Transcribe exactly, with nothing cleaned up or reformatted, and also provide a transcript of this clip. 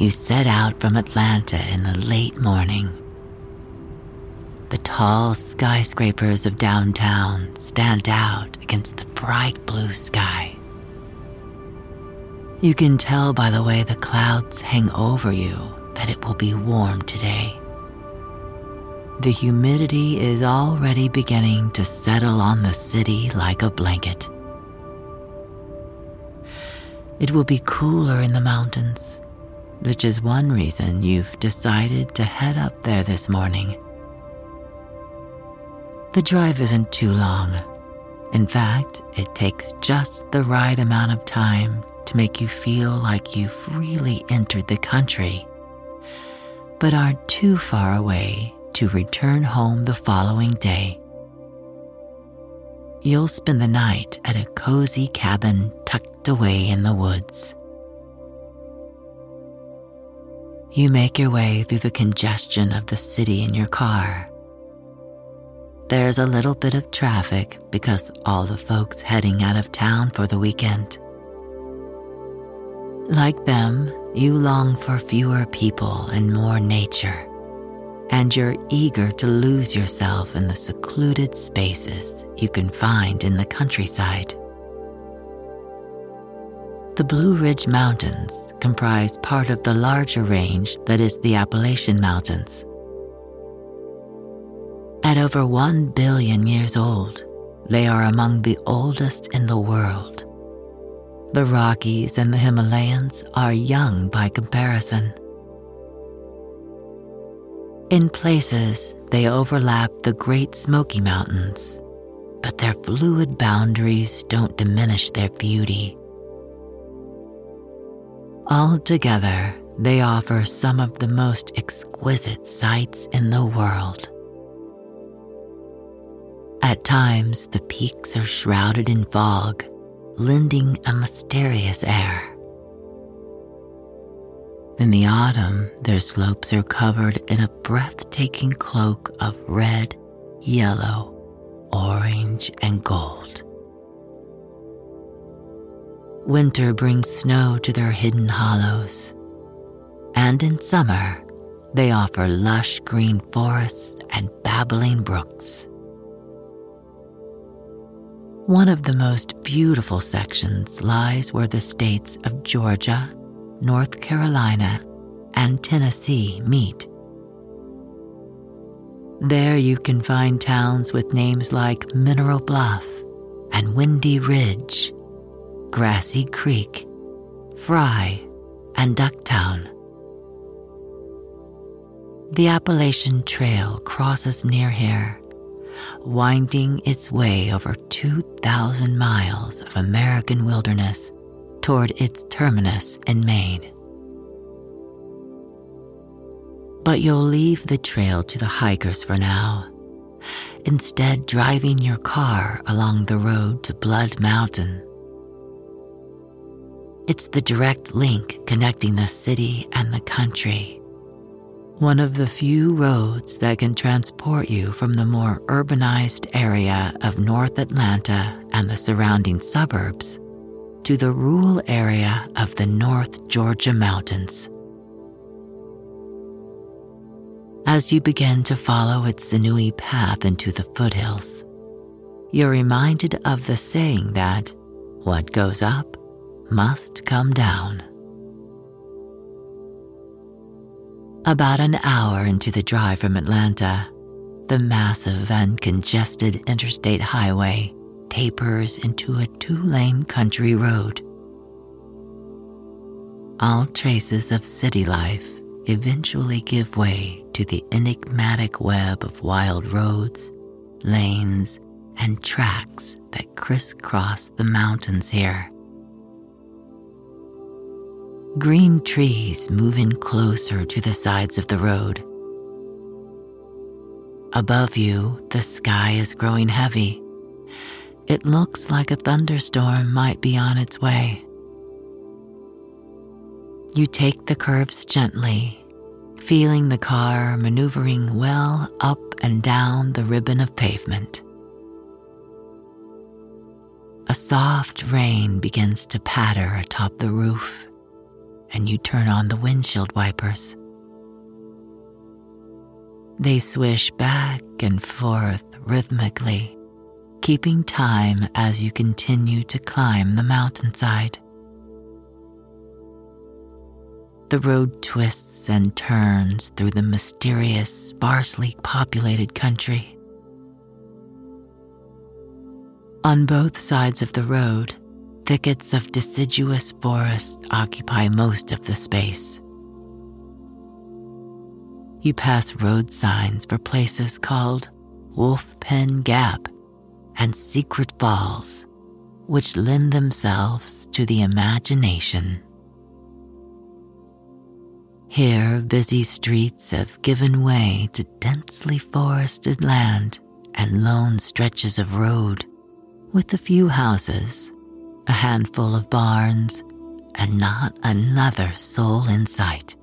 you set out from Atlanta in the late morning. The tall skyscrapers of downtown stand out against the bright blue sky. You can tell by the way the clouds hang over you that it will be warm today. The humidity is already beginning to settle on the city like a blanket. It will be cooler in the mountains, which is one reason you've decided to head up there this morning. The drive isn't too long. In fact, it takes just the right amount of time to make you feel like you've really entered the country, but aren't too far away to return home the following day. You'll spend the night at a cozy cabin tucked away in the woods. You make your way through the congestion of the city in your car. There's a little bit of traffic because all the folks heading out of town for the weekend. Like them, you long for fewer people and more nature, and you're eager to lose yourself in the secluded spaces you can find in the countryside. The Blue Ridge Mountains comprise part of the larger range that is the Appalachian Mountains. At over one billion years old, they are among the oldest in the world. The Rockies and the Himalayas are young by comparison. In places, they overlap the Great Smoky Mountains, but their fluid boundaries don't diminish their beauty. Altogether, they offer some of the most exquisite sights in the world. At times, the peaks are shrouded in fog, lending a mysterious air. In the autumn, their slopes are covered in a breathtaking cloak of red, yellow, orange, and gold. Winter brings snow to their hidden hollows, and in summer, they offer lush green forests and babbling brooks. One of the most beautiful sections lies where the states of Georgia, North Carolina, and Tennessee meet. There you can find towns with names like Mineral Bluff and Windy Ridge, Grassy Creek, Fry, and Ducktown. The Appalachian Trail crosses near here, winding its way over two thousand miles of American wilderness toward its terminus in Maine. But you'll leave the trail to the hikers for now, instead driving your car along the road to Blood Mountain. It's the direct link connecting the city and the country, one of the few roads that can transport you from the more urbanized area of North Atlanta and the surrounding suburbs to the rural area of the North Georgia mountains. As you begin to follow its sinewy path into the foothills, you're reminded of the saying that what goes up must come down. About an hour into the drive from Atlanta, the massive and congested interstate highway tapers into a two-lane country road. All traces of city life eventually give way to the enigmatic web of wild roads, lanes, and tracks that crisscross the mountains here. Green trees move in closer to the sides of the road. Above you, the sky is growing heavy. It looks like a thunderstorm might be on its way. You take the curves gently, feeling the car maneuvering well up and down the ribbon of pavement. A soft rain begins to patter atop the roof, and you turn on the windshield wipers. They swish back and forth rhythmically, keeping time as you continue to climb the mountainside. The road twists and turns through the mysterious, sparsely populated country. On both sides of the road, thickets of deciduous forest occupy most of the space. You pass road signs for places called Wolf Pen Gap and Secret Falls, which lend themselves to the imagination. Here, busy streets have given way to densely forested land and lone stretches of road, with a few houses, a handful of barns, and not another soul in sight.